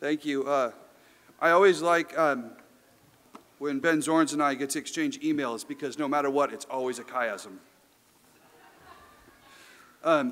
Thank you. I always like when Ben Zorns and I get to exchange emails because no matter what, it's always a chiasm. All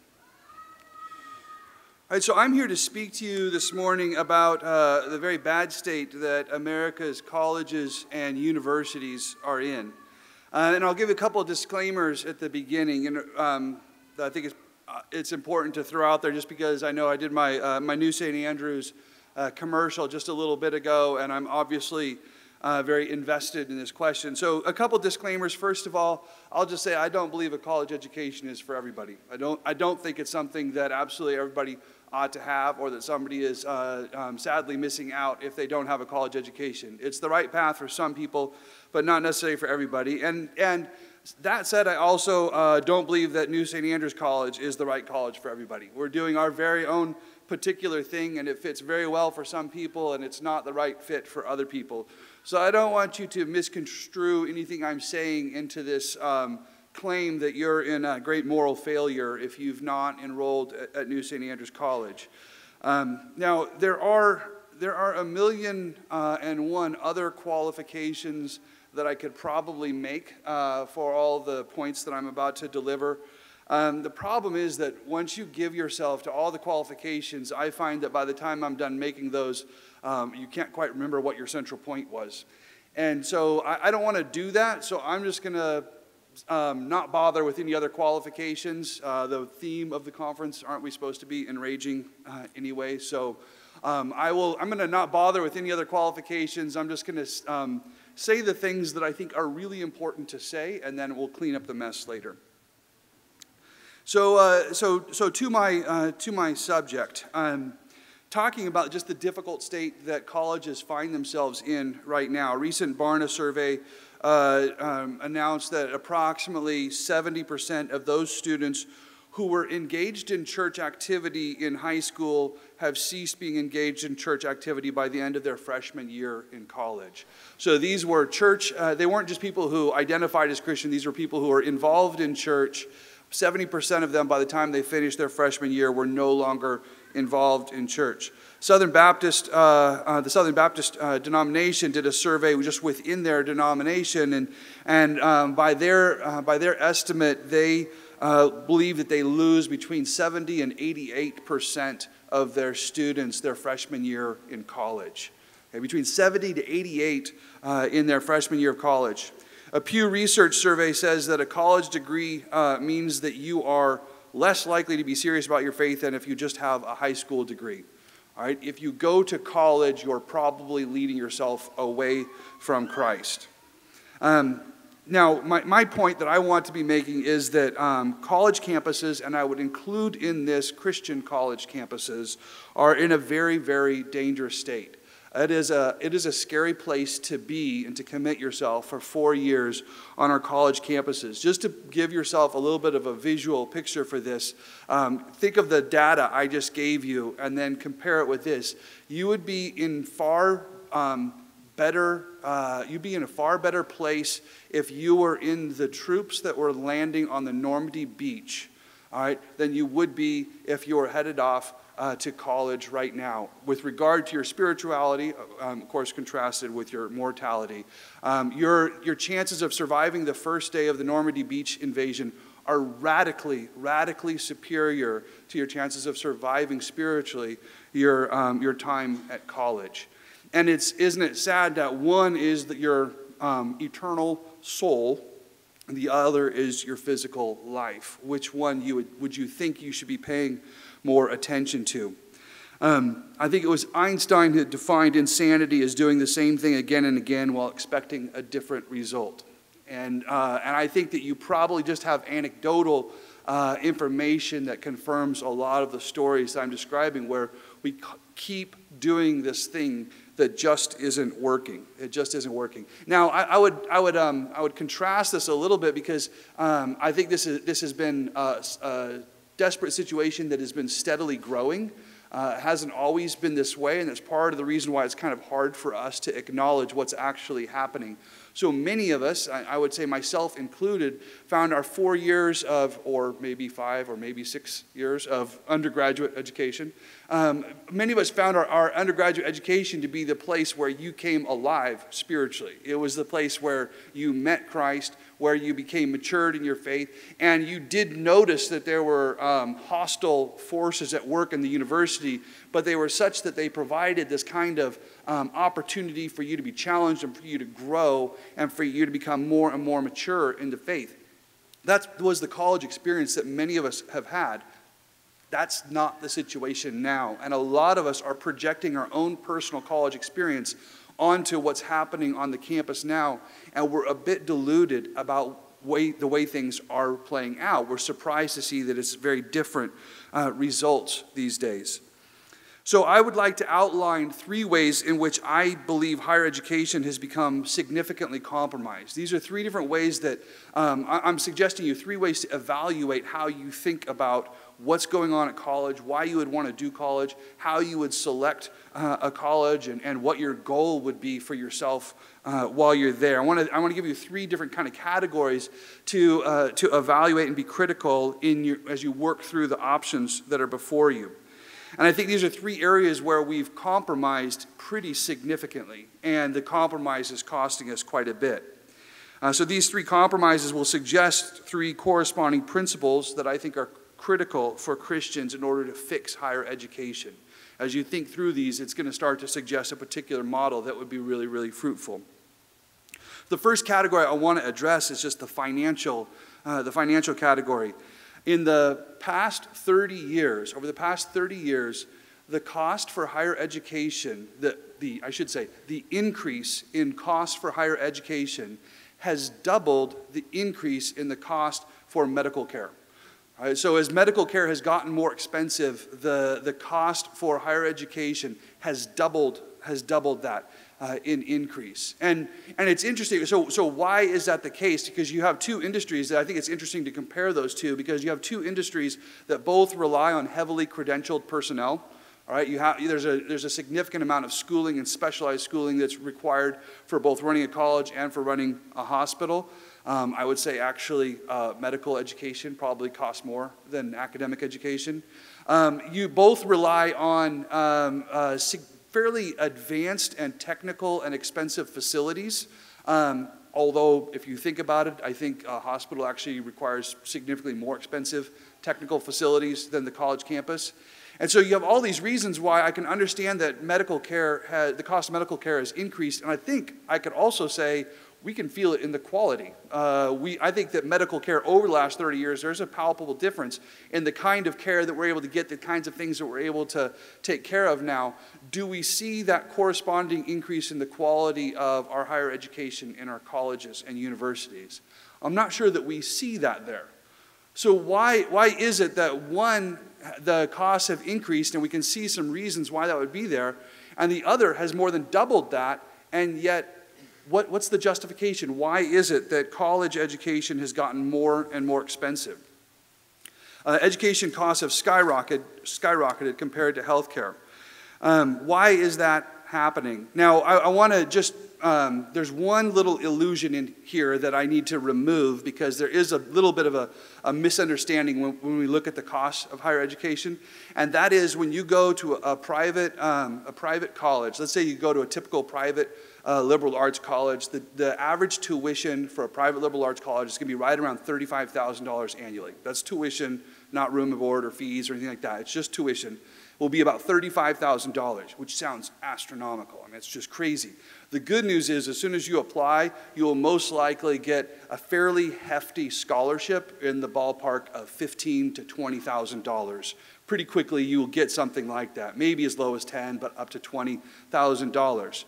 right, so I'm here to speak to you this morning about the very bad state that America's colleges and universities are in. And I'll give a couple of disclaimers at the beginning, and I think it's important to throw out there just because I know I did my new St. Andrews commercial just a little bit ago, and I'm obviously very invested in this question. So a couple disclaimers. First of all, I'll just say I don't believe a college education is for everybody. I don't think it's something that absolutely everybody ought to have, or that somebody is sadly missing out if they don't have a college education. It's the right path for some people, but not necessarily for everybody. And that said, I also don't believe that New St. Andrews College is the right college for everybody. We're doing our very own particular thing, and it fits very well for some people, and it's not the right fit for other people. So I don't want you to misconstrue anything I'm saying into this claim that you're in a great moral failure if you've not enrolled at New St. Andrews College. Now, there are a million and one other qualifications that I could probably make for all the points that I'm about to deliver. The problem is that once you give yourself to all the qualifications, I find that by the time I'm done making those, you can't quite remember what your central point was. And so I don't want to do that, so I'm just going to not bother with any other qualifications. The theme of the conference, aren't we supposed to be enraging anyway? So I'm going to not bother with any other qualifications. I'm just going to say the things that I think are really important to say, and then we'll clean up the mess later. So to my subject, talking about just the difficult state that colleges find themselves in right now. A recent Barna survey announced that approximately 70% of those students who were engaged in church activity in high school have ceased being engaged in church activity by the end of their freshman year in college. So these were church, they weren't just people who identified as Christian, these were people who were involved in church. 70% of them, by the time they finished their freshman year, were no longer involved in church. The Southern Baptist denomination did a survey just within their denomination, and by their estimate, they believe that they lose between 70 and 88% of their students their freshman year in college. Okay, between 70 to 88 in their freshman year of college. A Pew Research survey says that a college degree means that you are less likely to be serious about your faith than if you just have a high school degree. All right? If you go to college, you're probably leading yourself away from Christ. Now, my point that I want to be making is that college campuses, and I would include in this Christian college campuses, are in a very, very dangerous state. It is a scary place to be and to commit yourself for 4 years on our college campuses. Just to give yourself a little bit of a visual picture for this, think of the data I just gave you and then compare it with this. You would be in you'd be in a far better place if you were in the troops that were landing on the Normandy beach, all right, than you would be if you were headed off to college right now. With regard to your spirituality, of course contrasted with your mortality, your chances of surviving the first day of the Normandy Beach invasion are radically superior to your chances of surviving spiritually your time at college. And isn't it sad that one is that your eternal soul, and the other is your physical life? Which one would you think you should be paying more attention to? I think it was Einstein who defined insanity as doing the same thing again and again while expecting a different result. And I think that you probably just have anecdotal information that confirms a lot of the stories I'm describing, where we keep doing this thing that just isn't working. It just isn't working. Now, I would contrast this a little bit because I think this has been a desperate situation that has been steadily growing. It hasn't always been this way, and that's part of the reason why it's kind of hard for us to acknowledge what's actually happening. So many of us, I would say myself included, found our 4 years of, or maybe 5 or maybe 6 years of undergraduate education. Many of us found our undergraduate education to be the place where you came alive spiritually. It was the place where you met Christ, where you became matured in your faith, and you did notice that there were hostile forces at work in the university, but they were such that they provided this kind of opportunity for you to be challenged and for you to grow and for you to become more and more mature in the faith. That was the college experience that many of us have had. That's not the situation now, and a lot of us are projecting our own personal college experience onto what's happening on the campus now, and we're a bit deluded about the way things are playing out. We're surprised to see that it's very different results these days. So I would like to outline 3 ways in which I believe higher education has become significantly compromised. These are 3 different ways that I'm suggesting you 3 ways to evaluate how you think about what's going on at college, why you would want to do college, how you would select a college, and what your goal would be for yourself while you're there. I want to give you 3 different kind of categories to evaluate and be critical as you work through the options that are before you. And I think these are 3 areas where we've compromised pretty significantly, and the compromise is costing us quite a bit. So these 3 compromises will suggest 3 corresponding principles that I think are critical for Christians in order to fix higher education. As you think through these, it's going to start to suggest a particular model that would be really, really fruitful. The first category I want to address is just the financial category. In the past 30 years, over the past 30 years, the cost for higher education, the increase in cost for higher education has doubled the increase in the cost for medical care. Right, so as medical care has gotten more expensive, the cost for higher education has doubled that in increase. And it's interesting. So why is that the case? Because you have 2 industries that I think it's interesting to compare those 2, because you have 2 industries that both rely on heavily credentialed personnel. All right, there's a significant amount of schooling and specialized schooling that's required for both running a college and for running a hospital. I would say actually medical education probably costs more than academic education. You both rely on fairly advanced and technical and expensive facilities. Although if you think about it, I think a hospital actually requires significantly more expensive technical facilities than the college campus. And so you have all these reasons why I can understand that the cost of medical care has increased, and I think I could also say we can feel it in the quality. I think that medical care over the last 30 years, there's a palpable difference in the kind of care that we're able to get, the kinds of things that we're able to take care of now. Do we see that corresponding increase in the quality of our higher education in our colleges and universities? I'm not sure that we see that there. So why is it that the costs have increased, and we can see some reasons why that would be there, and the other has more than doubled that, and yet what's the justification? Why is it that college education has gotten more and more expensive? Education costs have skyrocketed compared to healthcare. Why is that happening? Now, I want to just, there's one little illusion in here that I need to remove, because there is a little bit of a misunderstanding when we look at the cost of higher education, and that is when you go to a private college. Let's say you go to a typical private liberal arts college. The average tuition for a private liberal arts college is going to be right around $35,000 annually. That's tuition, not room and board or fees or anything like that. It's just tuition. Will be about $35,000, which sounds astronomical. I mean, it's just crazy. The good news is, as soon as you apply, you will most likely get a fairly hefty scholarship in the ballpark of $15,000 to $20,000. Pretty quickly, you will get something like that, maybe as low as $10,000, but up to $20,000.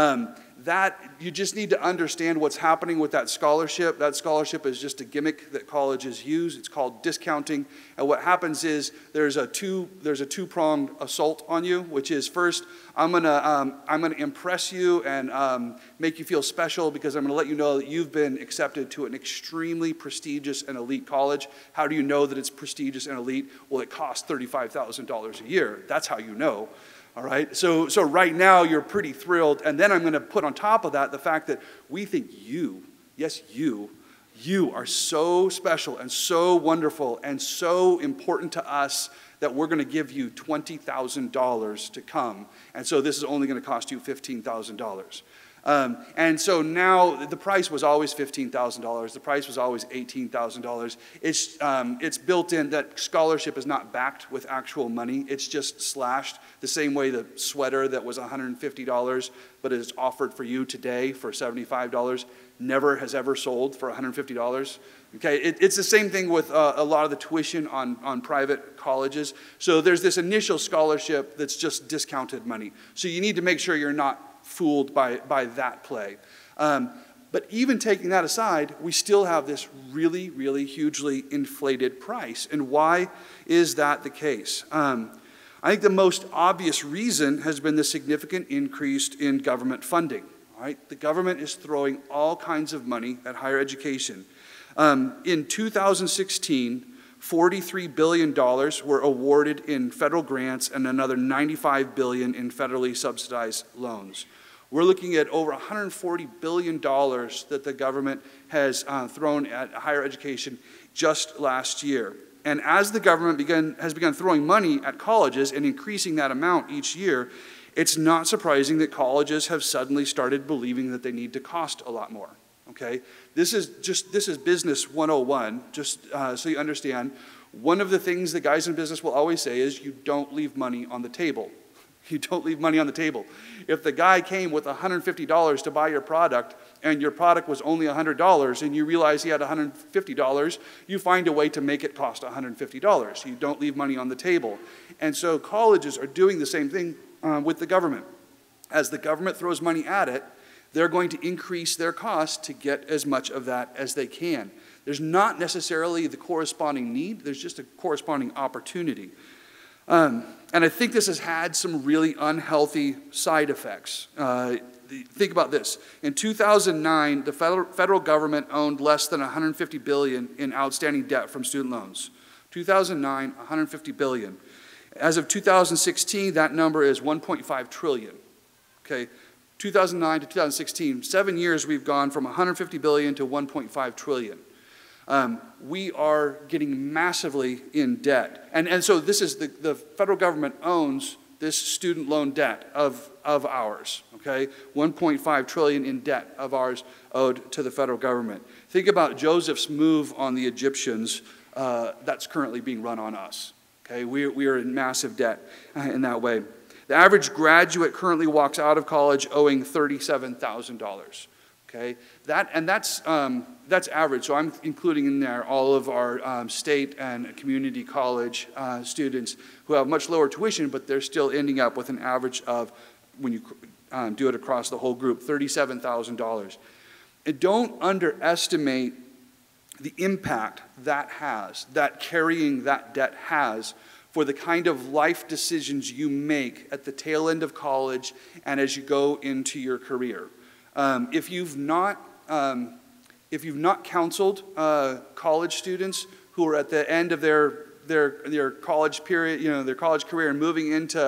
That you just need to understand what's happening with that scholarship. That scholarship is just a gimmick that colleges use. It's called discounting. And what happens is there's a two-pronged assault on you, which is, first, I'm gonna impress you and make you feel special, because I'm gonna let you know that you've been accepted to an extremely prestigious and elite college. How do you know that it's prestigious and elite? Well, it costs $35,000 a year. That's how you know. All right, so right now you're pretty thrilled, and then I'm going to put on top of that the fact that we think you, yes, you are so special and so wonderful and so important to us that we're going to give you $20,000 to come, and so this is only going to cost you $15,000. And so now the price was always $15,000. The price was always $18,000. It's built in that scholarship is not backed with actual money. It's just slashed the same way the sweater that was $150 but is offered for you today for $75 never has ever sold for $150. Okay, it's the same thing with a lot of the tuition on private colleges. So there's this initial scholarship that's just discounted money. So you need to make sure you're not fooled by that play. But even taking that aside, we still have this really, really hugely inflated price. And why is that the case? I think the most obvious reason has been the significant increase in government funding. Right? The government is throwing all kinds of money at higher education. In 2016, $43 billion were awarded in federal grants and another $95 billion in federally subsidized loans. We're looking at over $140 billion that the government has thrown at higher education just last year. And as the government has begun throwing money at colleges and increasing that amount each year, it's not surprising that colleges have suddenly started believing that they need to cost a lot more. Okay, this is business 101, just so you understand. One of the things that guys in business will always say is you don't leave money on the table. You don't leave money on the table. If the guy came with $150 to buy your product and your product was only $100 and you realize he had $150, you find a way to make it cost $150. You don't leave money on the table. And so colleges are doing the same thing with the government. As the government throws money at it, they're going to increase their costs to get as much of that as they can. There's not necessarily the corresponding need, there's just a corresponding opportunity. And I think this has had some really unhealthy side effects. Think about this. In 2009, the federal government owned less than $150 billion in outstanding debt from student loans. 2009, $150 billion. As of 2016, that number is $1.5 trillion. Okay, 2009 to 2016, 7 years we've gone from $150 billion to $1.5 trillion. We are getting massively in debt. And so this is the federal government owns this student loan debt of ours, okay? $1.5 trillion in debt of ours owed to the federal government. Think about Joseph's move on the Egyptians that's currently being run on us, okay? We are in massive debt in that way. The average graduate currently walks out of college owing $37,000. Okay, that's average. So I'm including in there all of our state and community college students who have much lower tuition, but they're still ending up with an average of, when you do it across the whole group, $37,000. And don't underestimate the impact that has, that carrying that debt has, for the kind of life decisions you make at the tail end of college and as you go into your career. If you've not counseled college students who are at the end of their college period, their college career, and moving into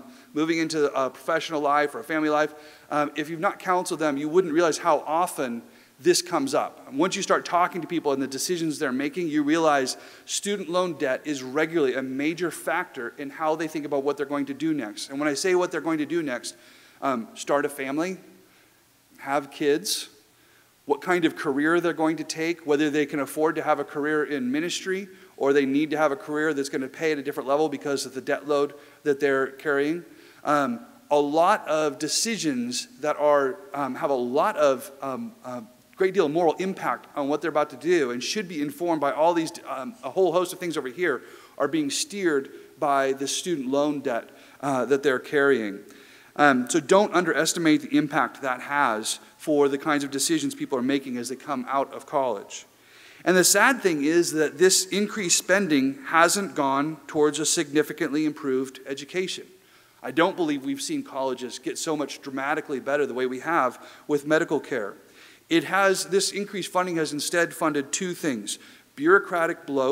a professional life or a family life, if you've not counseled them, you wouldn't realize how often this comes up. And once you start talking to people and the decisions they're making, you realize student loan debt is regularly a major factor in how they think about what they're going to do next. And when I say what they're going to do next, start a family, have kids, what kind of career they're going to take, whether they can afford to have a career in ministry or they need to have a career that's going to pay at a different level because of the debt load that they're carrying. A lot of decisions that have a lot of great deal of moral impact on what they're about to do and should be informed by all these, a whole host of things over here are being steered by the student loan debt that they're carrying. So don't underestimate the impact that has for the kinds of decisions people are making as they come out of college. And the sad thing is that this increased spending hasn't gone towards a significantly improved education. I don't believe we've seen colleges get so much dramatically better the way we have with medical care. This increased funding has instead funded two things: bureaucratic bloat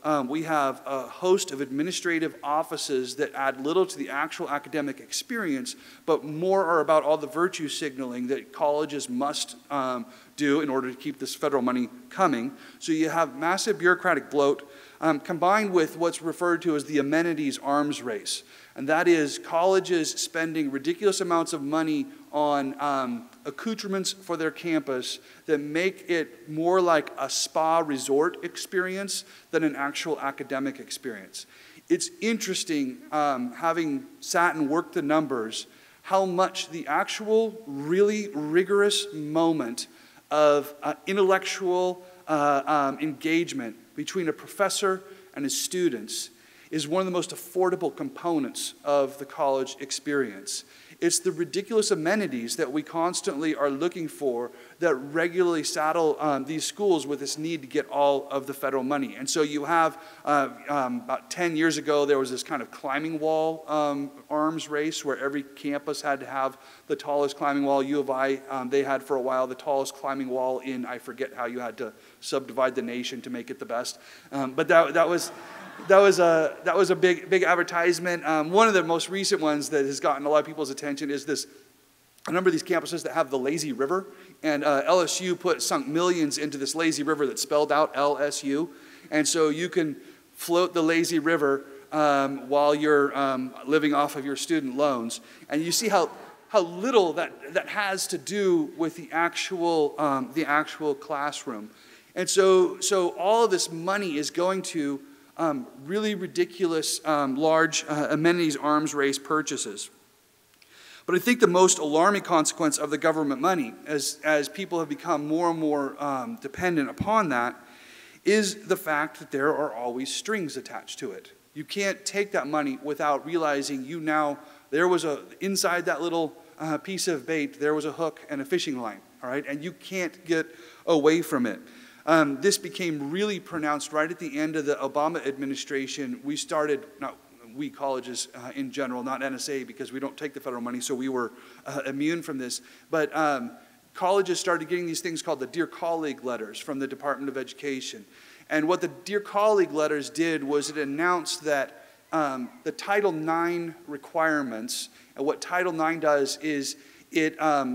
we have a host of administrative offices that add little to the actual academic experience, but more are about all the virtue signaling that colleges must do in order to keep this federal money coming. So you have massive bureaucratic bloat combined with what's referred to as the amenities arms race. And that is colleges spending ridiculous amounts of money on accoutrements for their campus that make it more like a spa resort experience than an actual academic experience. It's interesting, having sat and worked the numbers, how much the actual really rigorous moment of intellectual engagement between a professor and his students is one of the most affordable components of the college experience. It's the ridiculous amenities that we constantly are looking for that regularly saddle these schools with this need to get all of the federal money. And so you have, about 10 years ago, there was this kind of climbing wall arms race where every campus had to have the tallest climbing wall. U of I, they had for a while the tallest climbing wall in, I forget how you had to subdivide the nation to make it the best. But that was a big advertisement. One of the most recent ones that has gotten a lot of people's attention is a number of these campuses that have the lazy river. And LSU sunk millions into this lazy river that's spelled out LSU. And so you can float the lazy river while you're living off of your student loans. And you see how little that has to do with the actual classroom. And so all of this money is going to really ridiculous, large amenities arms race purchases. But I think the most alarming consequence of the government money, as people have become more and more dependent upon that, is the fact that there are always strings attached to it. You can't take that money without realizing inside that little piece of bait, there was a hook and a fishing line, all right? And you can't get away from it. This became really pronounced right at the end of the Obama administration. We started, we colleges in general, not NSA, because we don't take the federal money, so we were immune from this. But colleges started getting these things called the Dear Colleague letters from the Department of Education. And what the Dear Colleague letters did was it announced that the Title IX requirements, and what Title IX does is it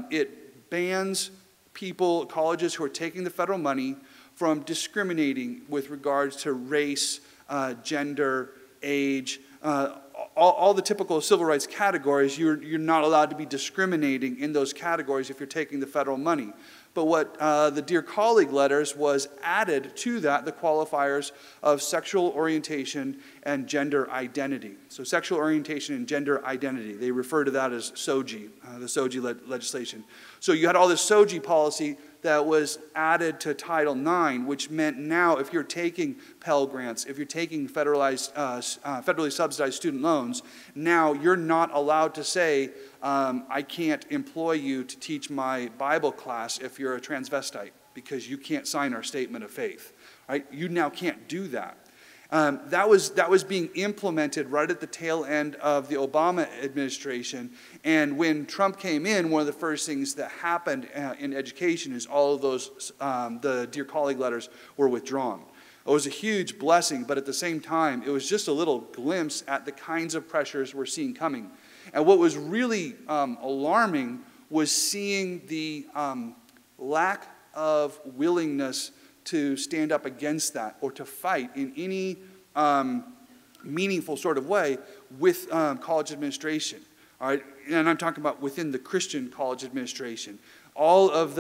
bans colleges who are taking the federal money from discriminating with regards to race, gender, age, all the typical civil rights categories. You're not allowed to be discriminating in those categories if you're taking the federal money. But what the Dear Colleague letters was added to that, the qualifiers of sexual orientation and gender identity. So sexual orientation and gender identity, they refer to that as SOGI, the SOGI legislation. So you had all this SOGI policy that was added to Title IX, which meant now if you're taking Pell Grants, if you're taking federally subsidized student loans, now you're not allowed to say, I can't employ you to teach my Bible class if you're a transvestite, because you can't sign our statement of faith. Right? You now can't do that. That was being implemented right at the tail end of the Obama administration. And when Trump came in, one of the first things that happened in education is all of those, the Dear Colleague letters were withdrawn. It was a huge blessing, but at the same time, it was just a little glimpse at the kinds of pressures we're seeing coming. And what was really alarming was seeing the lack of willingness to stand up against that or to fight in any meaningful sort of way with college administration. All right? And I'm talking about within the Christian college administration. All of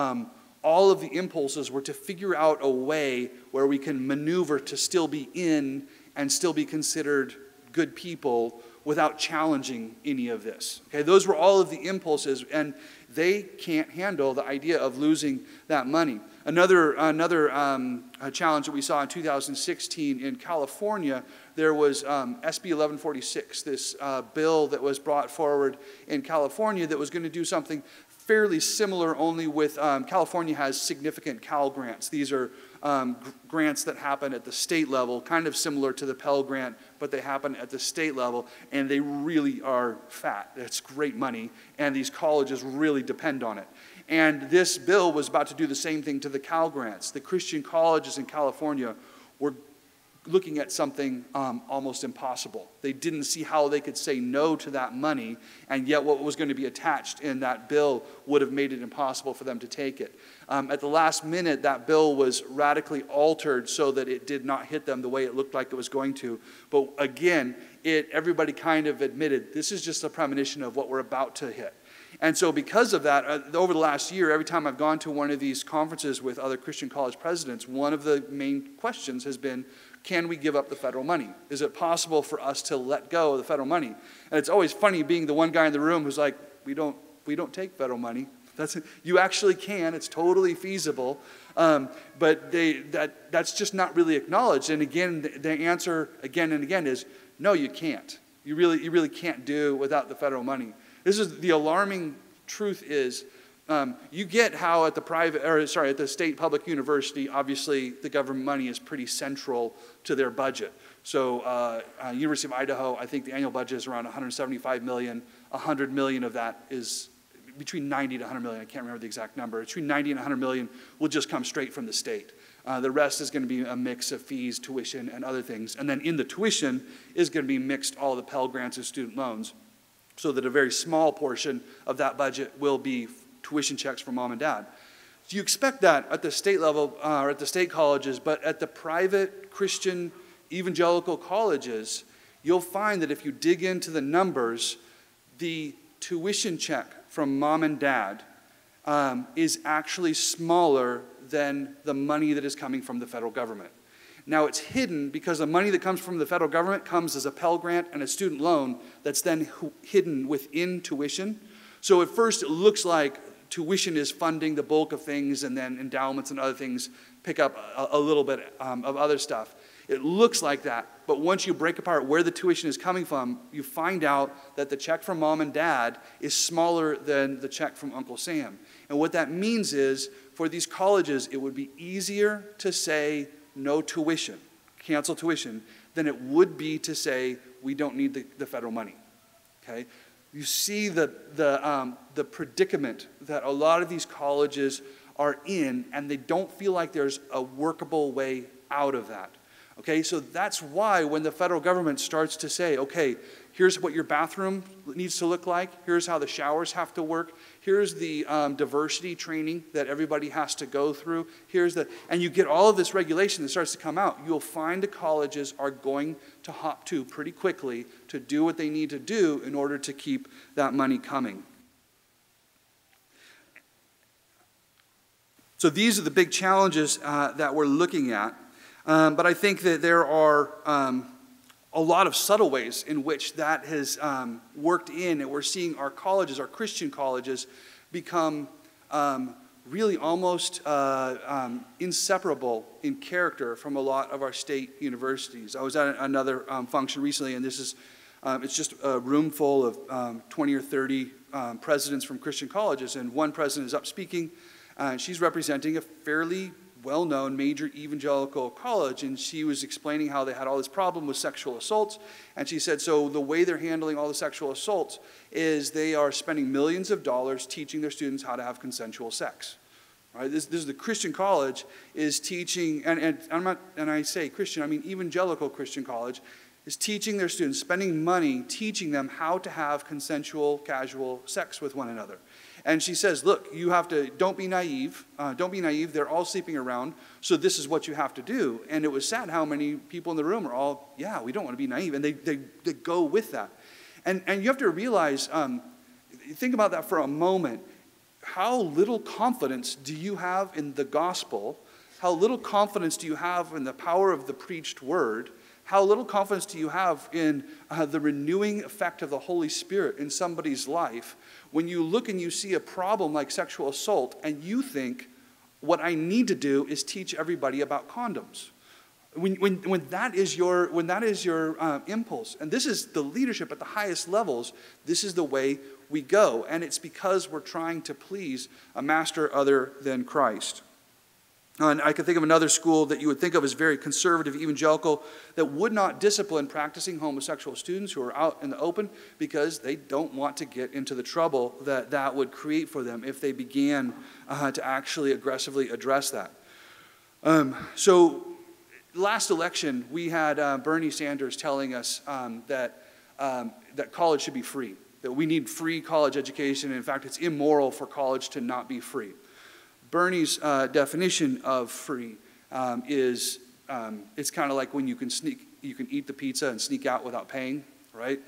the impulses were to figure out a way where we can maneuver to still be in and still be considered good people without challenging any of this. Okay, those were all of the impulses, and they can't handle the idea of losing that money. Another challenge that we saw in 2016 in California, there was SB 1146, this bill that was brought forward in California that was going to do something fairly similar, only with California has significant Cal grants. These are grants that happen at the state level, kind of similar to the Pell Grant, but they happen at the state level, and they really are fat. It's great money, and these colleges really depend on it. And this bill was about to do the same thing to the Cal grants. The Christian colleges in California were looking at something almost impossible. They didn't see how they could say no to that money, and yet what was going to be attached in that bill would have made it impossible for them to take it. At the last minute, that bill was radically altered so that it did not hit them the way it looked like it was going to. But again, everybody kind of admitted, this is just a premonition of what we're about to hit. And so because of that, over the last year, every time I've gone to one of these conferences with other Christian college presidents, one of the main questions has been, can we give up the federal money? Is it possible for us to let go of the federal money? And it's always funny being the one guy in the room who's like, we don't take federal money. You actually can. It's totally feasible. But that's just not really acknowledged. And again, the answer again and again is, no, you can't. You really can't do without the federal money. This is the alarming truth is, you get how at the state public university, obviously the government money is pretty central to their budget. So University of Idaho, I think the annual budget is around $175 million. $100 million of that is between 90 to 100 million. I can't remember the exact number. Between 90 and 100 million will just come straight from the state. The rest is going to be a mix of fees, tuition, and other things. And then in the tuition is going to be mixed all the Pell Grants and student loans, so that a very small portion of that budget will be tuition checks from mom and dad. So you expect that at the state level or at the state colleges, but at the private Christian evangelical colleges, you'll find that if you dig into the numbers, the tuition check from mom and dad is actually smaller than the money that is coming from the federal government. Now it's hidden because the money that comes from the federal government comes as a Pell Grant and a student loan that's then hidden within tuition. So at first it looks like tuition is funding the bulk of things, and then endowments and other things pick up a little bit of other stuff. It looks like that, but once you break apart where the tuition is coming from, you find out that the check from mom and dad is smaller than the check from Uncle Sam. And what that means is, for these colleges, it would be easier to say no tuition, cancel tuition, than it would be to say we don't need the federal money. Okay? You see the predicament that a lot of these colleges are in, and they don't feel like there's a workable way out of that. Okay, so that's why when the federal government starts to say, okay, here's what your bathroom needs to look like, here's how the showers have to work, here's the diversity training that everybody has to go through, and you get all of this regulation that starts to come out, you'll find the colleges are going to hop to pretty quickly to do what they need to do in order to keep that money coming. So these are the big challenges that we're looking at. But I think that there are a lot of subtle ways in which that has worked in, and we're seeing our colleges, our Christian colleges, become really almost inseparable in character from a lot of our state universities. I was at another function recently, and this is it's just a room full of 20 or 30 presidents from Christian colleges, and one president is up speaking, and she's representing a fairly well-known major evangelical college, and she was explaining how they had all this problem with sexual assaults, and she said, so the way they're handling all the sexual assaults is they are spending millions of dollars teaching their students how to have consensual sex. Right? This is the Christian college is teaching, and I say Christian, I mean evangelical Christian college, is teaching their students, spending money, teaching them how to have consensual, casual sex with one another. And she says, look, you have to, don't be naive. Don't be naive. They're all sleeping around, so this is what you have to do. And it was sad how many people in the room are all, yeah, we don't want to be naive. And they go with that. And you have to realize, think about that for a moment. How little confidence do you have in the gospel? How little confidence do you have in the power of the preached word? How little confidence do you have in the renewing effect of the Holy Spirit in somebody's life when you look and you see a problem like sexual assault and you think, what I need to do is teach everybody about condoms? When that is your impulse, and this is the leadership at the highest levels, this is the way we go. And it's because we're trying to please a master other than Christ. And I can think of another school that you would think of as very conservative evangelical that would not discipline practicing homosexual students who are out in the open because they don't want to get into the trouble that would create for them if they began to actually aggressively address that. So last election, we had Bernie Sanders telling us that college should be free, that we need free college education. In fact, it's immoral for college to not be free. Bernie's definition of free is it's kind of like when you can eat the pizza and sneak out without paying, right?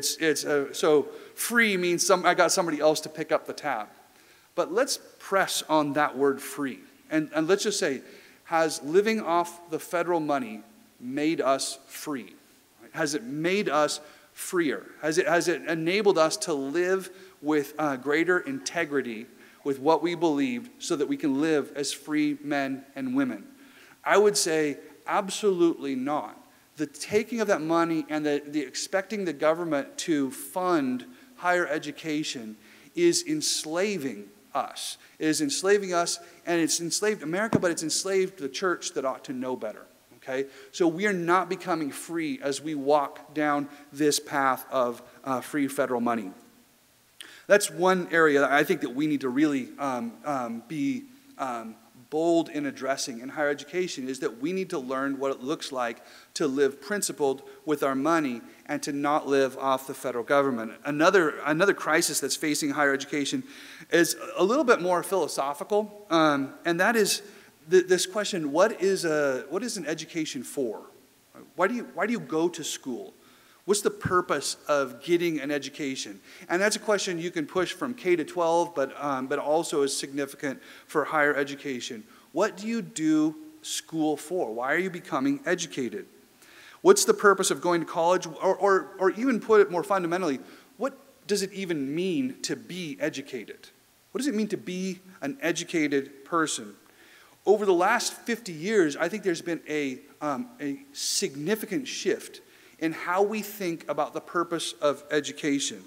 So free means I got somebody else to pick up the tab. But let's press on that word free. And let's just say, has living off the federal money made us free? Has it made us freer? Has it enabled us to live with greater integrity with what we believe so that we can live as free men and women? I would say absolutely not. The taking of that money and the expecting the government to fund higher education is enslaving us. It is enslaving us, and it's enslaved America, but it's enslaved the church that ought to know better. Okay? So we are not becoming free as we walk down this path of free federal money. That's one area that I think that we need to really be bold in addressing in higher education, is that we need to learn what it looks like to live principled with our money and to not live off the federal government. Another crisis that's facing higher education is a little bit more philosophical, and that is this question: what is an education for? Why do you go to school? What's the purpose of getting an education? And that's a question you can push from K to 12, but also is significant for higher education. What do you do school for? Why are you becoming educated? What's the purpose of going to college? Or even put it more fundamentally, what does it even mean to be educated? What does it mean to be an educated person? Over the last 50 years, I think there's been a significant shift in how we think about the purpose of education.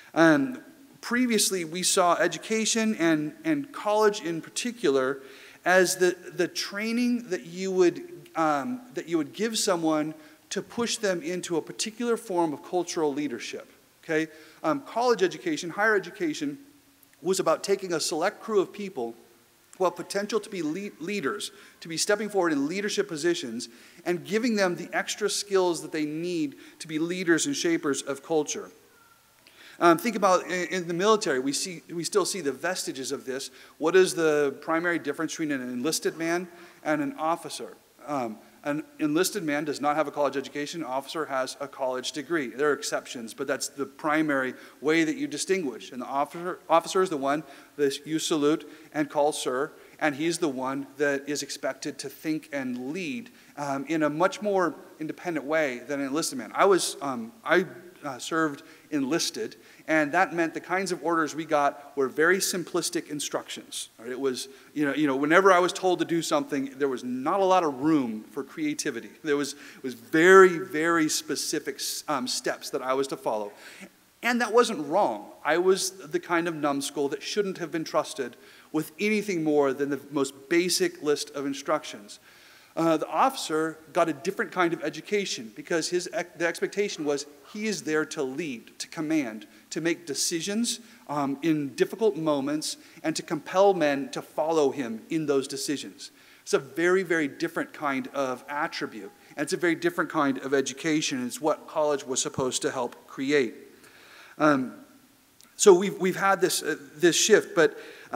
Previously, we saw education and college in particular as the training that you would give someone to push them into a particular form of cultural leadership. Okay, college education, higher education, was about taking a select crew of people who have potential to be leaders, to be stepping forward in leadership positions, and giving them the extra skills that they need to be leaders and shapers of culture. Think about in the military, we still see the vestiges of this. What is the primary difference between an enlisted man and an officer? An enlisted man does not have a college education. An officer has a college degree. There are exceptions, but that's the primary way that you distinguish. And the officer is the one that you salute and call sir, and he's the one that is expected to think and lead in a much more independent way than an enlisted man. I served enlisted, and that meant the kinds of orders we got were very simplistic instructions. Right? It was, whenever I was told to do something, there was not a lot of room for creativity. It was very, very specific steps that I was to follow. And that wasn't wrong. I was the kind of numbskull that shouldn't have been trusted with anything more than the most basic list of instructions. The officer got a different kind of education because the expectation was he is there to lead, to command, to make decisions in difficult moments, and to compel men to follow him in those decisions. It's a very, very different kind of attribute, and it's a very different kind of education. It's what college was supposed to help create. So we've had this shift, but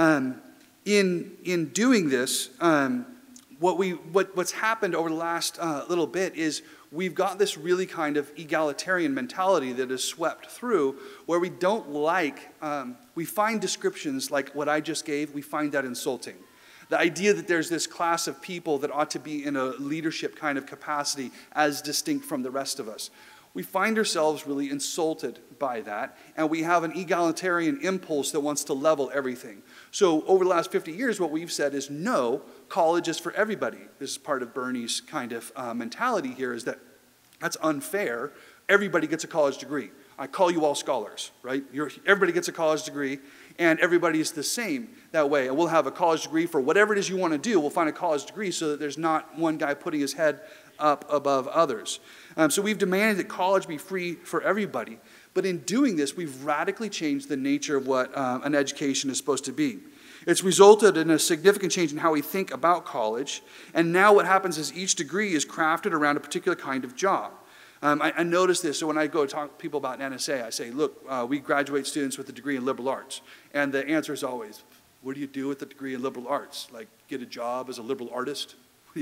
in doing this. What's happened over the last little bit is we've got this really kind of egalitarian mentality that is swept through, where we don't we find descriptions like what I just gave, we find that insulting. The idea that there's this class of people that ought to be in a leadership kind of capacity as distinct from the rest of us. We find ourselves really insulted by that, and we have an egalitarian impulse that wants to level everything. So over the last 50 years, what we've said is no, college is for everybody. This is part of Bernie's kind of mentality here, is that that's unfair. Everybody gets a college degree. I call you all scholars, right? Everybody gets a college degree, and everybody's the same that way. And we'll have a college degree for whatever it is you want to do. We'll find a college degree so that there's not one guy putting his head up above others. So we've demanded that college be free for everybody. But in doing this, we've radically changed the nature of what an education is supposed to be. It's resulted in a significant change in how we think about college. And now what happens is each degree is crafted around a particular kind of job. I notice this, so when I go talk to people about NSA, I say, look, we graduate students with a degree in liberal arts. And the answer is always, what do you do with a degree in liberal arts? Like, get a job as a liberal artist?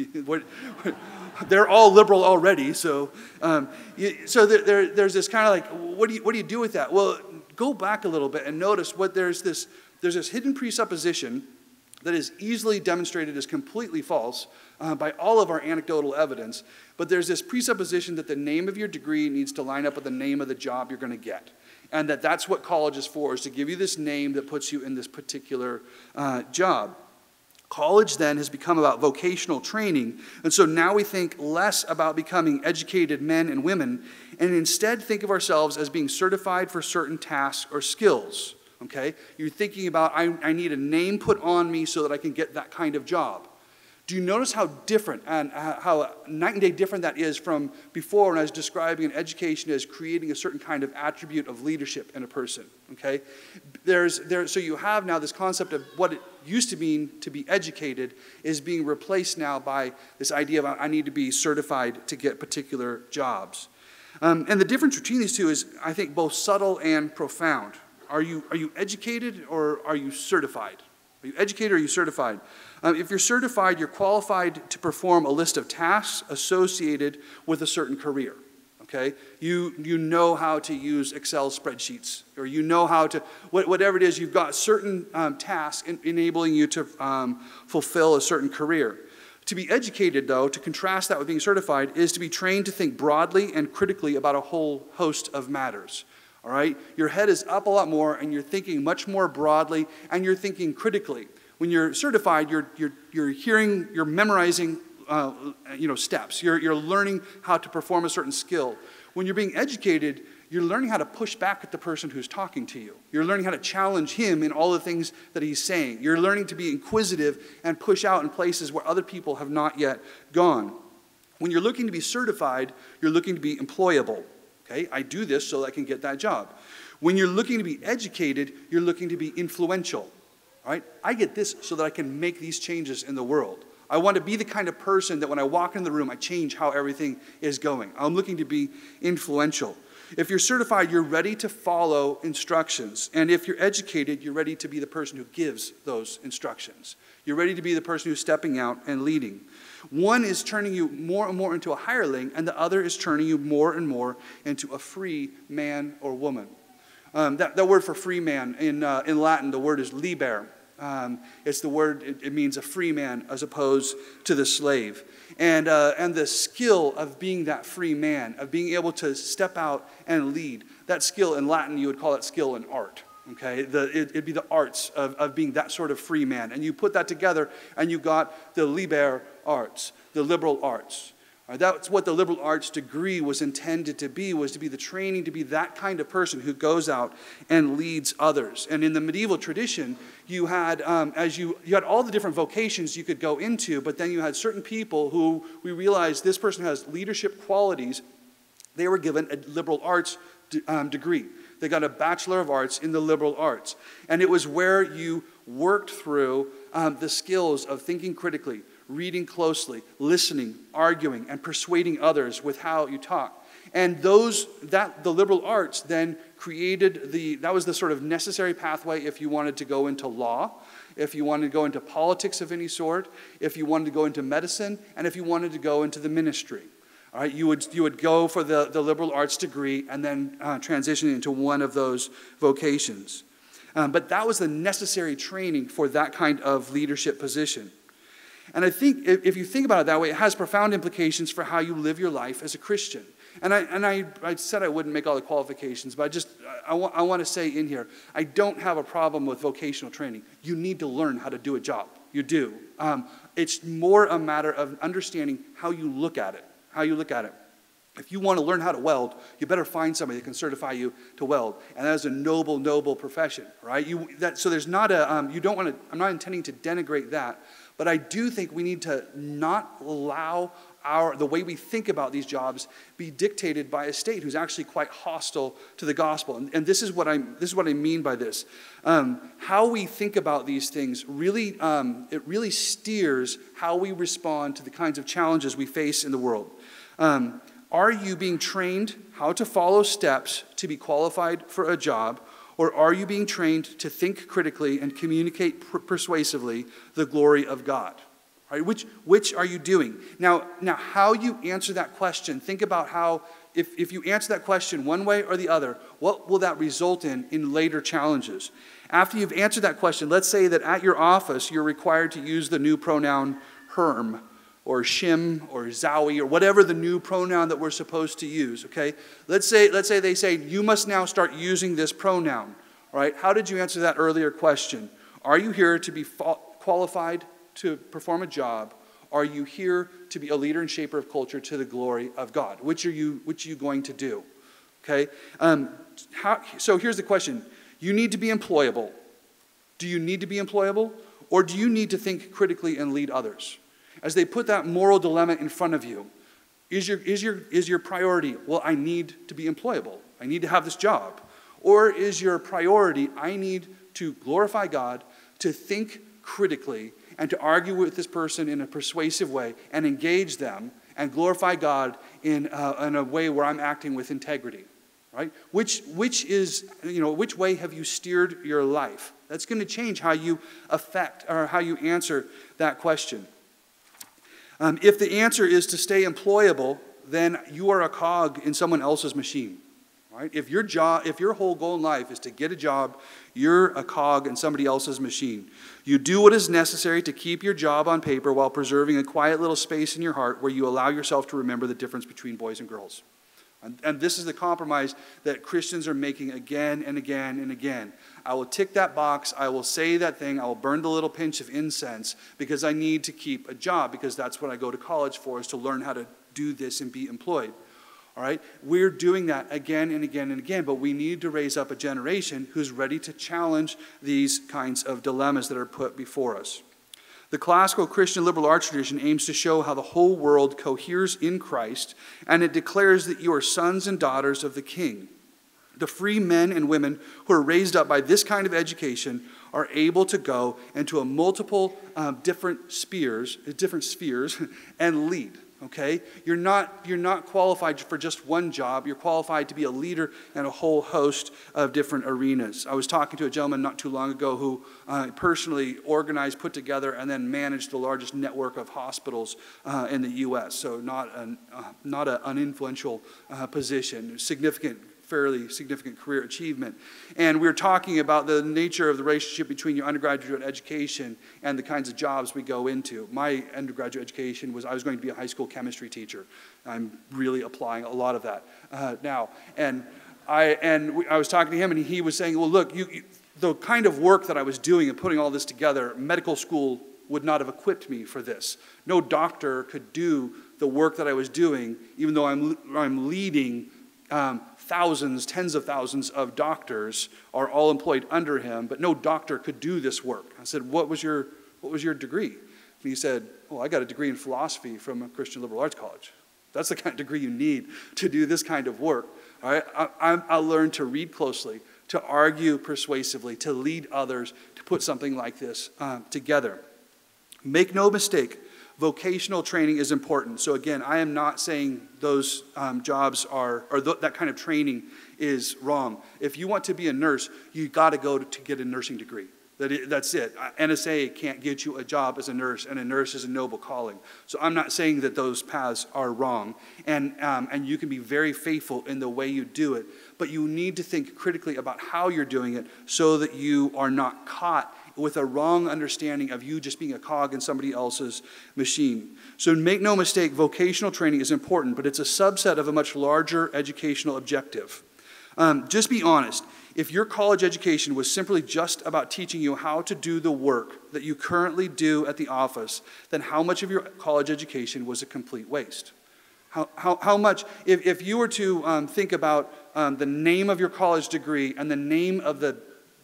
They're all liberal already, so there's this kind of like, what do you do with that? Well, go back a little bit and notice there's this hidden presupposition that is easily demonstrated as completely false by all of our anecdotal evidence, but there's this presupposition that the name of your degree needs to line up with the name of the job you're going to get, and that's what college is for, is to give you this name that puts you in this particular job. College then has become about vocational training, and so now we think less about becoming educated men and women, and instead think of ourselves as being certified for certain tasks or skills. Okay? You're thinking about, I need a name put on me so that I can get that kind of job. Do you notice how different and how night and day different that is from before when I was describing an education as creating a certain kind of attribute of leadership in a person? Okay? So you have now this concept of what it used to mean to be educated is being replaced now by this idea of I need to be certified to get particular jobs. And the difference between these two is, I think, both subtle and profound. Are you educated or are you certified? Are you educated or are you certified? If you're certified, you're qualified to perform a list of tasks associated with a certain career. Okay? You know how to use Excel spreadsheets, or you know how to, whatever it is, you've got certain tasks enabling you to fulfill a certain career. To be educated, though, to contrast that with being certified, is to be trained to think broadly and critically about a whole host of matters. All right? Your head is up a lot more, and you're thinking much more broadly, and you're thinking critically. When you're certified, you're hearing, you're memorizing steps. You're learning how to perform a certain skill. When you're being educated, you're learning how to push back at the person who's talking to you. You're learning how to challenge him in all the things that he's saying. You're learning to be inquisitive and push out in places where other people have not yet gone. When you're looking to be certified, you're looking to be employable. Okay, I do this so I can get that job. When you're looking to be educated, you're looking to be influential. All right? I get this so that I can make these changes in the world. I want to be the kind of person that when I walk in the room, I change how everything is going. I'm looking to be influential. If you're certified, you're ready to follow instructions. And if you're educated, you're ready to be the person who gives those instructions. You're ready to be the person who's stepping out and leading. One is turning you more and more into a hireling, and the other is turning you more and more into a free man or woman. That word for free man, in Latin, the word is liber. It's the word, it means a free man as opposed to the slave. And the skill of being that free man, of being able to step out and lead, that skill in Latin, you would call that skill an art. Okay, it'd be the arts of being that sort of free man. And you put that together and you got the liber arts, the liberal arts. That's what the liberal arts degree was intended to be the training to be that kind of person who goes out and leads others. And in the medieval tradition, you had, you had all the different vocations you could go into, but then you had certain people who we realized this person has leadership qualities. They were given a liberal arts degree. They got a Bachelor of Arts in the liberal arts. And it was where you worked through the skills of thinking critically, reading closely, listening, arguing, and persuading others with how you talk. And the liberal arts then created that was the sort of necessary pathway if you wanted to go into law, if you wanted to go into politics of any sort, if you wanted to go into medicine, and if you wanted to go into the ministry. All right, you would go for the liberal arts degree and then transition into one of those vocations. But that was the necessary training for that kind of leadership position. And I think if you think about it that way, it has profound implications for how you live your life as a Christian. And I said I wouldn't make all the qualifications, but I want to say in here, I don't have a problem with vocational training. You need to learn how to do a job. You do. It's more a matter of understanding how you look at it. If you want to learn how to weld, you better find somebody that can certify you to weld. And that is a noble, noble profession, right? So there's not I'm not intending to denigrate that, but I do think we need to not allow the way we think about these jobs be dictated by a state who's actually quite hostile to the gospel. And this is what I mean by this. How we think about these things really steers how we respond to the kinds of challenges we face in the world. Are you being trained how to follow steps to be qualified for a job, or are you being trained to think critically and communicate persuasively the glory of God? Right? Which are you doing? Now, how you answer that question, think about how, if you answer that question one way or the other, what will that result in later challenges? After you've answered that question, let's say that at your office you're required to use the new pronoun herm, or shim, or zowie, or whatever the new pronoun that we're supposed to use, okay? Let's say they say, you must now start using this pronoun, all right? How did you answer that earlier question? Are you here to be qualified to perform a job? Are you here to be a leader and shaper of culture to the glory of God? Which are you going to do, okay? So here's the question. You need to be employable. Do you need to be employable? Or do you need to think critically and lead others? As they put that moral dilemma in front of you, is your priority, well, I need to be employable. I need to have this job. Or is your priority, I need to glorify God, to think critically, and to argue with this person in a persuasive way and engage them and glorify God in a way where I'm acting with integrity, right? Which way have you steered your life? That's going to change how you affect or how you answer that question. If the answer is to stay employable, then you are a cog in someone else's machine. Right? If your whole goal in life is to get a job, you're a cog in somebody else's machine. You do what is necessary to keep your job on paper while preserving a quiet little space in your heart where you allow yourself to remember the difference between boys and girls. And this is the compromise that Christians are making again and again and again. I will tick that box, I will say that thing, I will burn the little pinch of incense because I need to keep a job, because that's what I go to college for, is to learn how to do this and be employed. All right? We're doing that again and again and again, but we need to raise up a generation who's ready to challenge these kinds of dilemmas that are put before us. The classical Christian liberal arts tradition aims to show how the whole world coheres in Christ, and it declares that you are sons and daughters of the King. The free men and women who are raised up by this kind of education are able to go into a multiple different spheres and lead. Okay? You're not qualified for just one job. You're qualified to be a leader in a whole host of different arenas. I was talking to a gentleman not too long ago who personally organized, put together, and then managed the largest network of hospitals in the U.S. So not an uninfluential position, fairly significant career achievement. And we were talking about the nature of the relationship between your undergraduate education and the kinds of jobs we go into. My undergraduate education was, I was going to be a high school chemistry teacher. I'm really applying a lot of that now. And I was talking to him, and he was saying, well, look, the kind of work that I was doing and putting all this together, medical school would not have equipped me for this. No doctor could do the work that I was doing, even though I'm leading thousands, tens of thousands of doctors are all employed under him, but no doctor could do this work. I said, what was your degree? And he said, I got a degree in philosophy from a Christian liberal arts college. That's the kind of degree you need to do this kind of work. All right? I learned to read closely, to argue persuasively, to lead others, to put something like this together. Make no mistake, vocational training is important. So again, I am not saying those jobs that kind of training is wrong. If you want to be a nurse, you got to go to get a nursing degree. That's it. NSA can't get you a job as a nurse, and a nurse is a noble calling. So I'm not saying that those paths are wrong, and you can be very faithful in the way you do it, but you need to think critically about how you're doing it so that you are not caught with a wrong understanding of you just being a cog in somebody else's machine. So make no mistake, vocational training is important, but it's a subset of a much larger educational objective. Just be honest. If your college education was simply just about teaching you how to do the work that you currently do at the office, then how much of your college education was a complete waste? How much, if you were to think about the name of your college degree and the name of the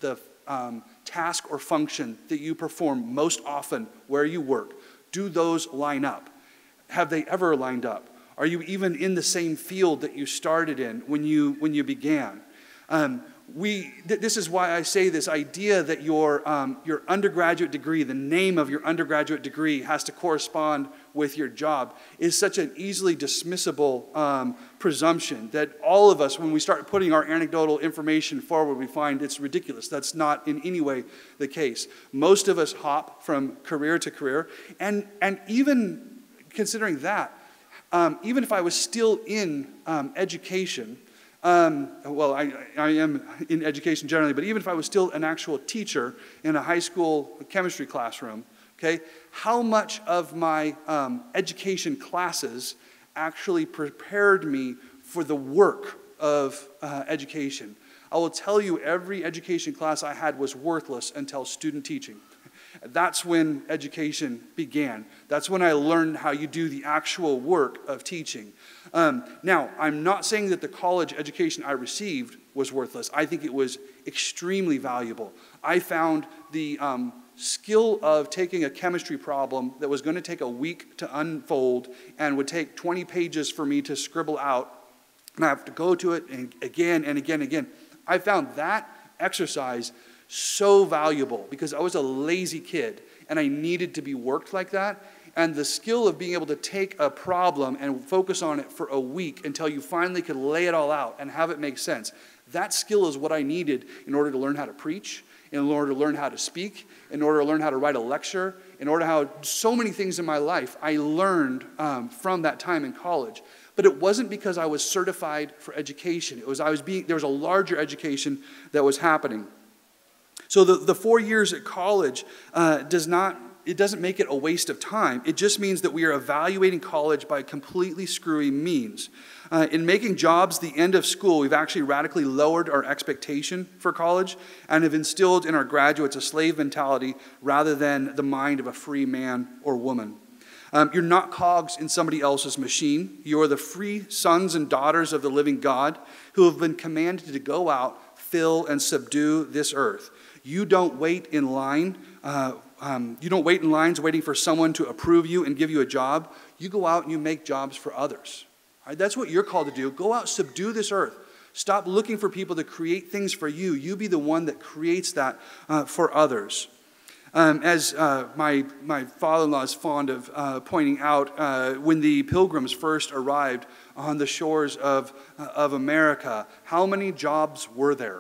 task or function that you perform most often where you work, do those line up? Have they ever lined up? Are you even in the same field that you started in when you began? This is why I say this idea that your undergraduate degree, the name of your undergraduate degree, has to correspond with your job is such an easily dismissible presumption that all of us, when we start putting our anecdotal information forward, we find it's ridiculous. That's not in any way the case. Most of us hop from career to career, and even considering that, even if I was still in education, well, I am in education generally, but even if I was still an actual teacher in a high school chemistry classroom, okay, how much of my education classes actually prepared me for the work of education? I will tell you, every education class I had was worthless until student teaching. That's when education began. That's when I learned how you do the actual work of teaching. Now, I'm not saying that the college education I received was worthless. I think it was extremely valuable. I found the skill of taking a chemistry problem that was going to take a week to unfold and would take 20 pages for me to scribble out, and I have to go to it and again and again and again. I found that exercise so valuable because I was a lazy kid and I needed to be worked like that. And the skill of being able to take a problem and focus on it for a week until you finally could lay it all out and have it make sense, that skill is what I needed in order to learn how to preach, in order to learn how to speak, in order to learn how to write a lecture, in order to how so many things in my life I learned from that time in college. But it wasn't because I was certified for education. It was there was a larger education that was happening. So the 4 years at college doesn't make it a waste of time. It just means that we are evaluating college by completely screwy means. In making jobs the end of school, we've actually radically lowered our expectation for college and have instilled in our graduates a slave mentality rather than the mind of a free man or woman. You're not cogs in somebody else's machine. You are the free sons and daughters of the living God who have been commanded to go out, fill, and subdue this earth. You don't wait in line. You don't wait in lines waiting for someone to approve you and give you a job. You go out and you make jobs for others. All right, that's what you're called to do. Go out, subdue this earth. Stop looking for people to create things for you. You be the one that creates that for others. As my father-in-law is fond of pointing out, when the Pilgrims first arrived on the shores of America, how many jobs were there?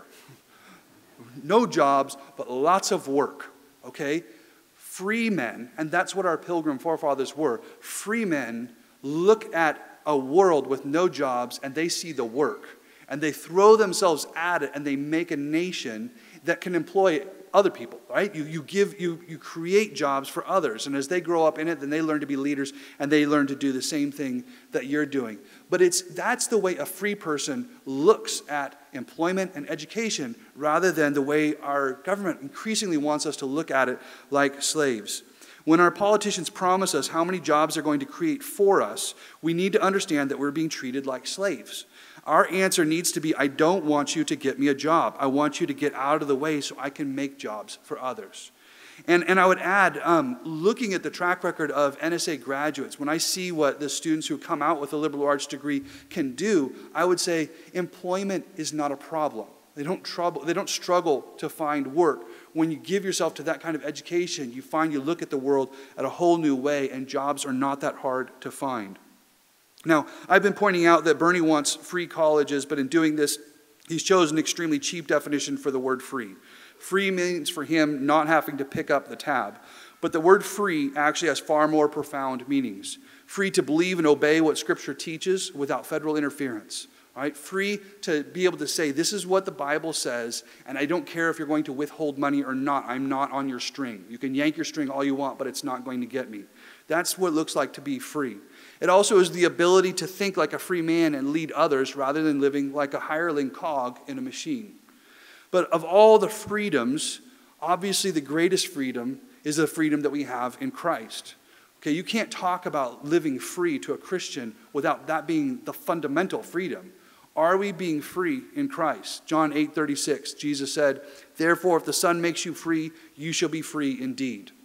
No jobs, but lots of work, okay? Free men, and that's what our Pilgrim forefathers were. Free men look at a world with no jobs, and they see the work, and they throw themselves at it, and they make a nation that can employ other people, right? You create jobs for others, and as they grow up in it, then they learn to be leaders, and they learn to do the same thing that you're doing. But that's the way a free person looks at employment and education, rather than the way our government increasingly wants us to look at it like slaves. When our politicians promise us how many jobs they're going to create for us, we need to understand that we're being treated like slaves. Our answer needs to be, I don't want you to get me a job. I want you to get out of the way so I can make jobs for others. And I would add, looking at the track record of NSA graduates, when I see what the students who come out with a liberal arts degree can do, I would say employment is not a problem. They don't struggle to find work. When you give yourself to that kind of education, you find you look at the world at a whole new way, and jobs are not that hard to find. Now, I've been pointing out that Bernie wants free colleges, but in doing this, he's chosen an extremely cheap definition for the word free. Free means for him not having to pick up the tab. But the word free actually has far more profound meanings. Free to believe and obey what Scripture teaches without federal interference. Right? Free to be able to say, this is what the Bible says, and I don't care if you're going to withhold money or not. I'm not on your string. You can yank your string all you want, but it's not going to get me. That's what it looks like to be free. It also is the ability to think like a free man and lead others rather than living like a hireling cog in a machine. But of all the freedoms, obviously the greatest freedom is the freedom that we have in Christ. Okay, you can't talk about living free to a Christian without that being the fundamental freedom. Are we being free in Christ? John 8:36, Jesus said, "Therefore, if the Son makes you free, you shall be free indeed."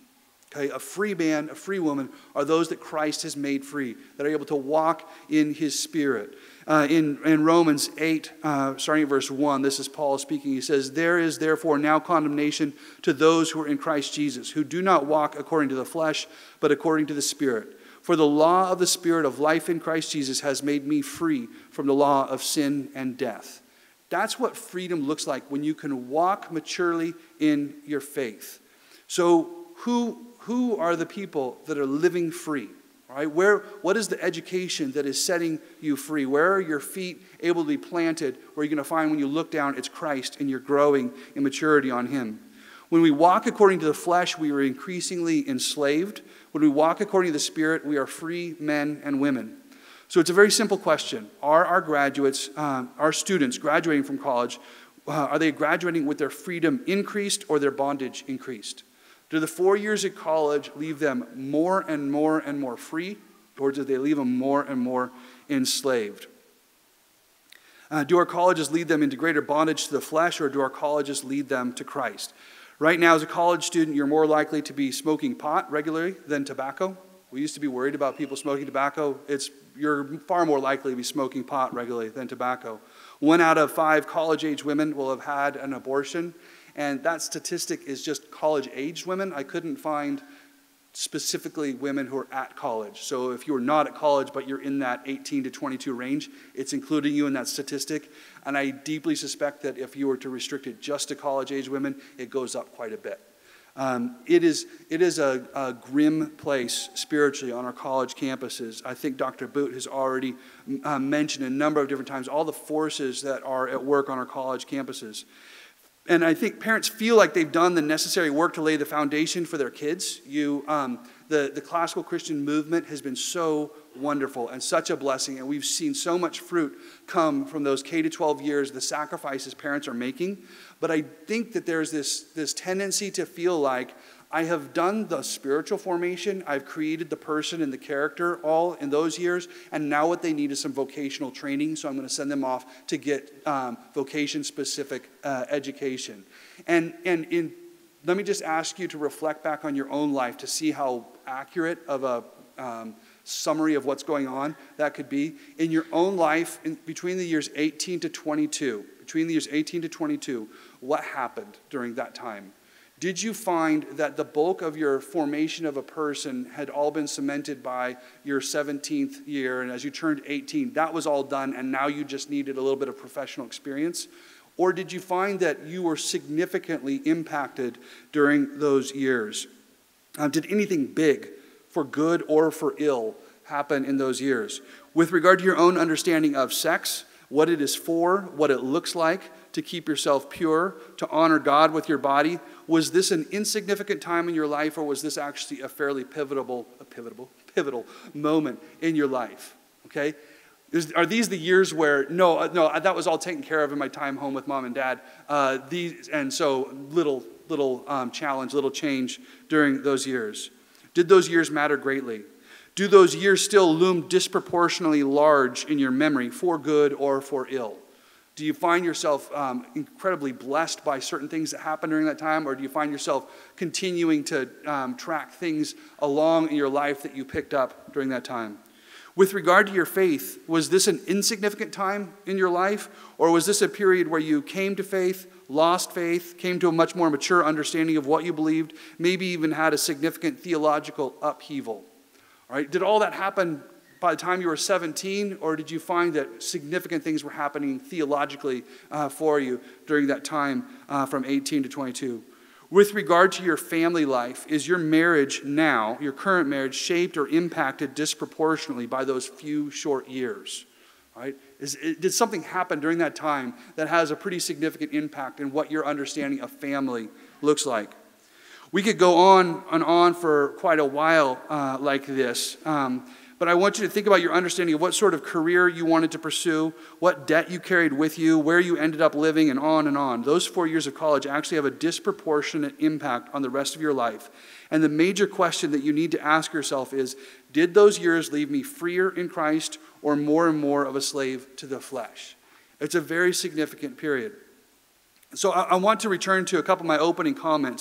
Okay, a free man, a free woman are those that Christ has made free, that are able to walk in his Spirit. In Romans 8, starting at verse 1, this is Paul speaking. He says, "There is therefore now condemnation to those who are in Christ Jesus, who do not walk according to the flesh, but according to the Spirit. For the law of the Spirit of life in Christ Jesus has made me free from the law of sin and death." That's what freedom looks like when you can walk maturely in your faith. So who are the people that are living free? Right? What is the education that is setting you free? Where are your feet able to be planted? Where you're going to find when you look down, it's Christ, and you're growing in maturity on him. When we walk according to the flesh, we are increasingly enslaved. When we walk according to the Spirit, we are free men and women. So it's a very simple question. Are our graduates, our students graduating from college, are they graduating with their freedom increased or their bondage increased? Do the 4 years at college leave them more and more and more free, or do they leave them more and more enslaved? Do our colleges lead them into greater bondage to the flesh, or do our colleges lead them to Christ? Right now, as a college student, you're more likely to be smoking pot regularly than tobacco. We used to be worried about people smoking tobacco. You're far more likely to be smoking pot regularly than tobacco. 1 out of 5 college-age women will have had an abortion. And that statistic is just college-aged women. I couldn't find specifically women who are at college. So if you are not at college, but you're in that 18 to 22 range, it's including you in that statistic. And I deeply suspect that if you were to restrict it just to college-age women, it goes up quite a bit. It is a grim place spiritually on our college campuses. I think Dr. Boot has already mentioned a number of different times all the forces that are at work on our college campuses. And I think parents feel like they've done the necessary work to lay the foundation for their kids. The classical Christian movement has been so wonderful and such a blessing, and we've seen so much fruit come from those K-12 years, the sacrifices parents are making. But I think that there's this tendency to feel like, I have done the spiritual formation, I've created the person and the character all in those years, and now what they need is some vocational training, so I'm going to send them off to get vocation-specific education. And let me just ask you to reflect back on your own life to see how accurate of a summary of what's going on that could be. In your own life, between the years 18 to 22, what happened during that time? Did you find that the bulk of your formation of a person had all been cemented by your 17th year, and as you turned 18, that was all done, and now you just needed a little bit of professional experience? Or did you find that you were significantly impacted during those years? Did anything big, for good or for ill, happen in those years? With regard to your own understanding of sex, what it is for, what it looks like, to keep yourself pure, to honor God with your body, was this an insignificant time in your life, or was this actually a fairly pivotal moment in your life? Okay? Are these the years where, no, that was all taken care of in my time home with mom and dad, and so little challenge, little change during those years? Did those years matter greatly? Do those years still loom disproportionately large in your memory, for good or for ill? Do you find yourself incredibly blessed by certain things that happened during that time, or do you find yourself continuing to track things along in your life that you picked up during that time? With regard to your faith, was this an insignificant time in your life, or was this a period where you came to faith, lost faith, came to a much more mature understanding of what you believed, maybe even had a significant theological upheaval? All right? Did all that happen by the time you were 17, or did you find that significant things were happening theologically for you during that time from 18 to 22? With regard to your family life, is your marriage now, your current marriage, shaped or impacted disproportionately by those few short years? Right? Did something happen during that time that has a pretty significant impact in what your understanding of family looks like? We could go on and on for quite a while like this. But I want you to think about your understanding of what sort of career you wanted to pursue, what debt you carried with you, where you ended up living, and on and on. Those 4 years of college actually have a disproportionate impact on the rest of your life. And the major question that you need to ask yourself is, did those years leave me freer in Christ or more and more of a slave to the flesh? It's a very significant period. So I want to return to a couple of my opening comments,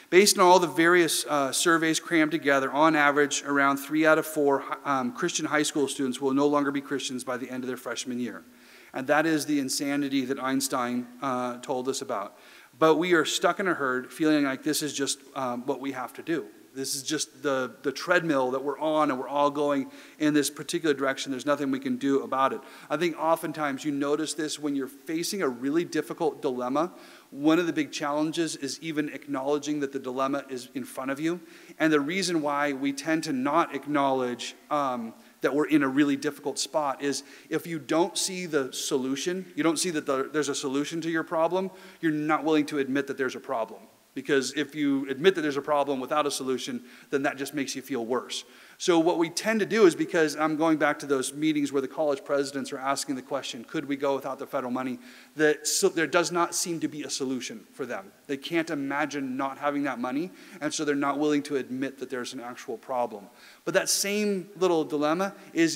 Based on all the various surveys crammed together, on average, around 3 out of 4 Christian high school students will no longer be Christians by the end of their freshman year. And that is the insanity that Einstein told us about. But we are stuck in a herd, feeling like this is just what we have to do. This is just the treadmill that we're on, and we're all going in this particular direction. There's nothing we can do about it. I think oftentimes you notice this when you're facing a really difficult dilemma. One of the big challenges is even acknowledging that the dilemma is in front of you. And the reason why we tend to not acknowledge that we're in a really difficult spot is if you don't see the solution, you don't see that there's a solution to your problem, you're not willing to admit that there's a problem. Because if you admit that there's a problem without a solution, then that just makes you feel worse. So what we tend to do is, because I'm going back to those meetings where the college presidents are asking the question, could we go without the federal money, so there does not seem to be a solution for them. They can't imagine not having that money, and so they're not willing to admit that there's an actual problem. But that same little dilemma is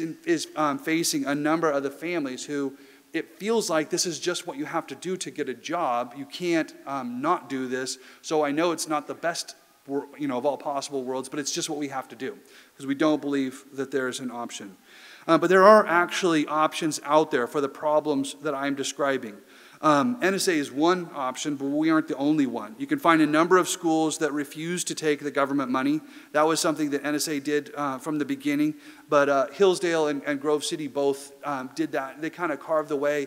facing a number of the families who, it feels like this is just what you have to do to get a job. You can't not do this. So I know it's not the best, of all possible worlds, but it's just what we have to do because we don't believe that there's an option. But there are actually options out there for the problems that I'm describing. NSA is one option, but we aren't the only one. You can find a number of schools that refuse to take the government money. That was something that NSA did from the beginning, but Hillsdale and Grove City both did that. They kind of carved the way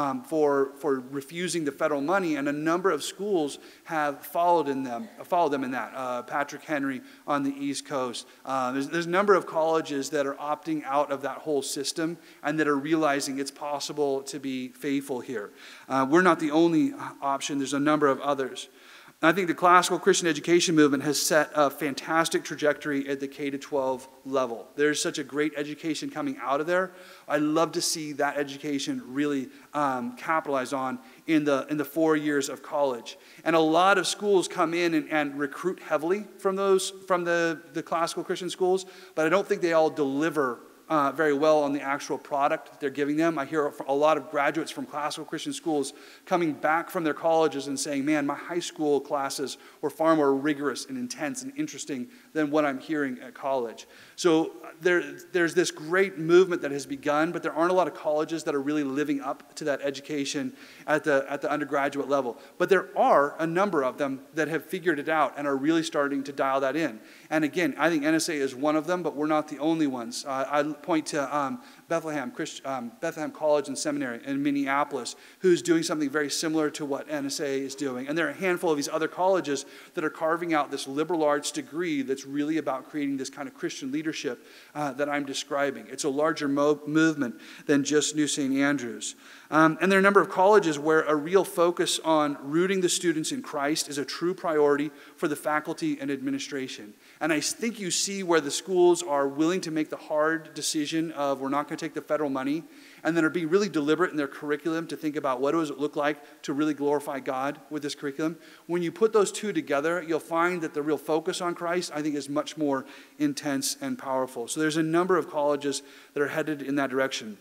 for refusing the federal money, and a number of schools have followed them in that. Patrick Henry on the East Coast. There's a number of colleges that are opting out of that whole system and that are realizing it's possible to be faithful here. We're not the only option. There's a number of others. I think the classical Christian education movement has set a fantastic trajectory at the K-12 level. There's such a great education coming out of there. I'd love to see that education really capitalized on in the 4 years of college. And a lot of schools come in and recruit heavily from the classical Christian schools, but I don't think they all deliver very well on the actual product that they're giving them. I hear a lot of graduates from classical Christian schools coming back from their colleges and saying, man, my high school classes were far more rigorous and intense and interesting than what I'm hearing at college. So there's this great movement that has begun, but there aren't a lot of colleges that are really living up to that education at the undergraduate level. But there are a number of them that have figured it out and are really starting to dial that in. And again, I think NSA is one of them, but we're not the only ones. I point to Bethlehem College and Seminary in Minneapolis, who's doing something very similar to what NSA is doing. And there are a handful of these other colleges that are carving out this liberal arts degree that's really about creating this kind of Christian leadership that I'm describing. It's a larger movement than just New St. Andrews. And there are a number of colleges where a real focus on rooting the students in Christ is a true priority for the faculty and administration. And I think you see where the schools are willing to make the hard decision of we're not going to take the federal money, and then are being really deliberate in their curriculum to think about what does it look like to really glorify God with this curriculum. When you put those two together, you'll find that the real focus on Christ, I think, is much more intense and powerful. So there's a number of colleges that are headed in that direction.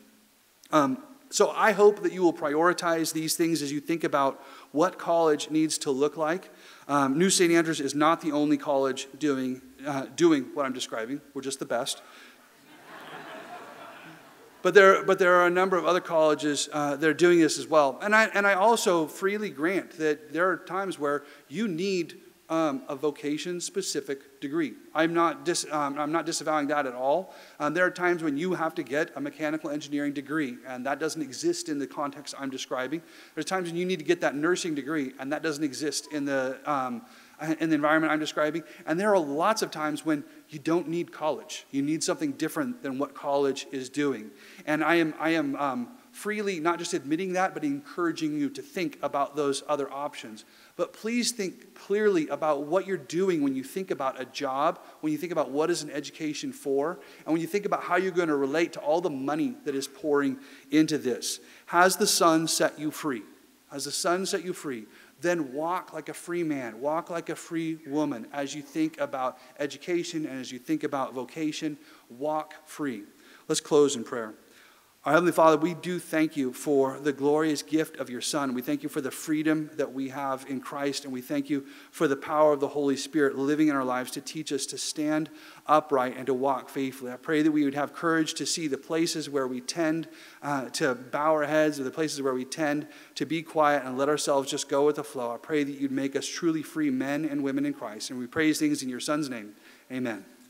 So I hope that you will prioritize these things as you think about what college needs to look like. New St. Andrews is not the only college doing what I'm describing. We're just the best. But there are a number of other colleges that are doing this as well. And I also freely grant that there are times where you need a vocation-specific degree. I'm not disavowing that at all. There are times when you have to get a mechanical engineering degree, and that doesn't exist in the context I'm describing. There's times when you need to get that nursing degree, and that doesn't exist in the environment I'm describing. And there are lots of times when you don't need college. You need something different than what college is doing. And I am freely not just admitting that, but encouraging you to think about those other options. But please think clearly about what you're doing when you think about a job, when you think about what is an education for, and when you think about how you're going to relate to all the money that is pouring into this. Has the Son set you free? Has the Son set you free? Then walk like a free man, walk like a free woman as you think about education and as you think about vocation. Walk free. Let's close in prayer. Our Heavenly Father, we do thank you for the glorious gift of your Son. We thank you for the freedom that we have in Christ, and we thank you for the power of the Holy Spirit living in our lives to teach us to stand upright and to walk faithfully. I pray that we would have courage to see the places where we tend to bow our heads, or the places where we tend to be quiet and let ourselves just go with the flow. I pray that you'd make us truly free men and women in Christ. And we praise things in your Son's name. Amen.